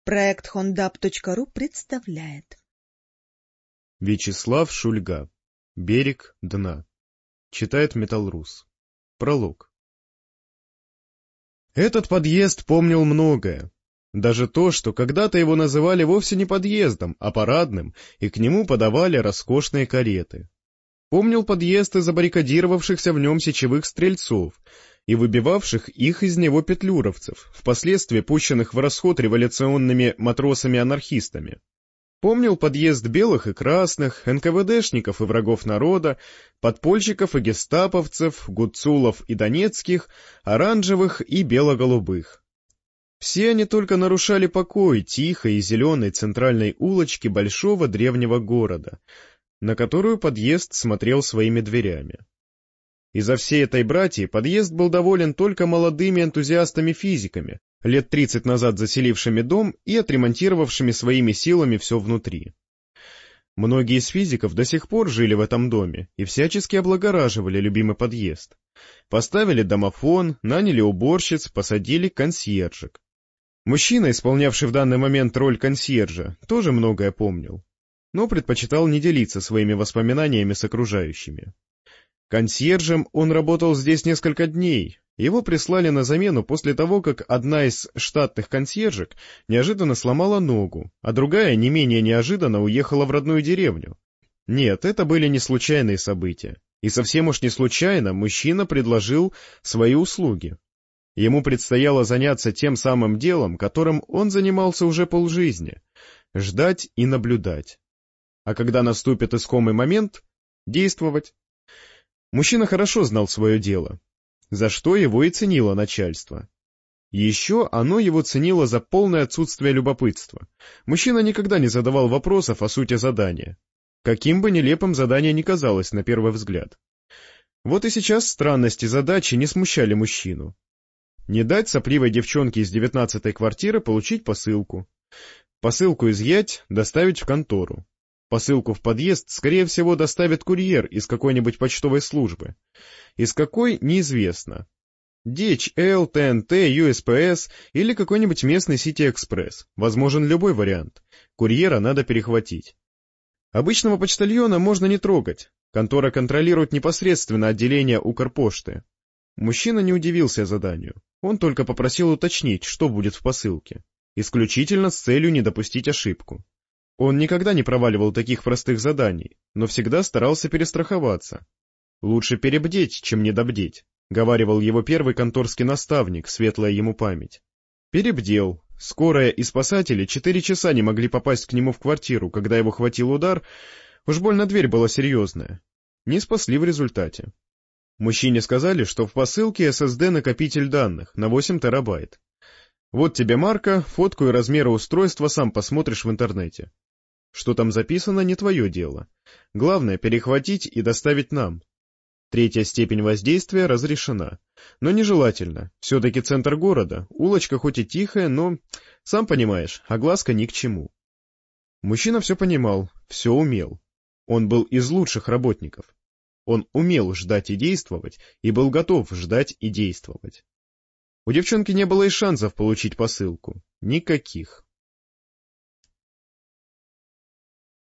Проект hondap.ru представляет. Вячеслав Шульга. Берег дна. Читает Металлрус. Пролог. Этот подъезд помнил многое. Даже то, что когда-то его называли вовсе не подъездом, а парадным, и к нему подавали роскошные кареты. Помнил подъезд и забаррикадировавшихся в нем сечевых стрельцов и выбивавших их из него петлюровцев, впоследствии пущенных в расход революционными матросами-анархистами. Помнил подъезд белых и красных, НКВДшников и врагов народа, подпольщиков и гестаповцев, гуцулов и донецких, оранжевых и бело-голубых. Все они только нарушали покой тихой и зеленой центральной улочки большого древнего города, на которую подъезд смотрел своими дверями. Изо всей этой братьи подъезд был доволен только молодыми энтузиастами-физиками, лет 30 назад заселившими дом и отремонтировавшими своими силами все внутри. Многие из физиков до сих пор жили в этом доме и всячески облагораживали любимый подъезд. Поставили домофон, наняли уборщиц, посадили консьержек. Мужчина, исполнявший в данный момент роль консьержа, тоже многое помнил, но предпочитал не делиться своими воспоминаниями с окружающими. Консьержем он работал здесь несколько дней. Его прислали на замену после того, как одна из штатных консьержек неожиданно сломала ногу, а другая не менее неожиданно уехала в родную деревню. Нет, это были не случайные события. И совсем уж не случайно мужчина предложил свои услуги. Ему предстояло заняться тем самым делом, которым он занимался уже полжизни — ждать и наблюдать. А когда наступит искомый момент — действовать. Мужчина хорошо знал свое дело, за что его и ценило начальство. Еще оно его ценило за полное отсутствие любопытства. Мужчина никогда не задавал вопросов о сути задания, каким бы нелепым задание ни казалось на первый взгляд. Вот и сейчас странности задачи не смущали мужчину. Не дать сопливой девчонке из 19-й квартиры получить посылку. Посылку изъять, доставить в контору. Посылку в подъезд, скорее всего, доставит курьер из какой-нибудь почтовой службы. Из какой — неизвестно. DHL, ТНТ, USPS или какой-нибудь местный Сити-экспресс. Возможен любой вариант. Курьера надо перехватить. Обычного почтальона можно не трогать. Контора контролирует непосредственно отделение Укрпошты. Мужчина не удивился заданию. Он только попросил уточнить, что будет в посылке. Исключительно с целью не допустить ошибку. Он никогда не проваливал таких простых заданий, но всегда старался перестраховаться. «Лучше перебдеть, чем недобдеть», — говаривал его первый конторский наставник, светлая ему память. Перебдел. Скорая и спасатели 4 часа не могли попасть к нему в квартиру, когда его хватил удар. Уж больно дверь была серьезная. Не спасли в результате. Мужчине сказали, что в посылке SSD-накопитель данных на 8 терабайт. Вот тебе марка, фотку и размеры устройства сам посмотришь в интернете. Что там записано, не твое дело. Главное — перехватить и доставить нам. 3-я степень воздействия разрешена. Но нежелательно. Все-таки центр города, улочка хоть и тихая, но, сам понимаешь, огласка ни к чему. Мужчина все понимал, все умел. Он был из лучших работников. Он умел ждать и действовать, и был готов ждать и действовать. У девчонки не было и шансов получить посылку. Никаких.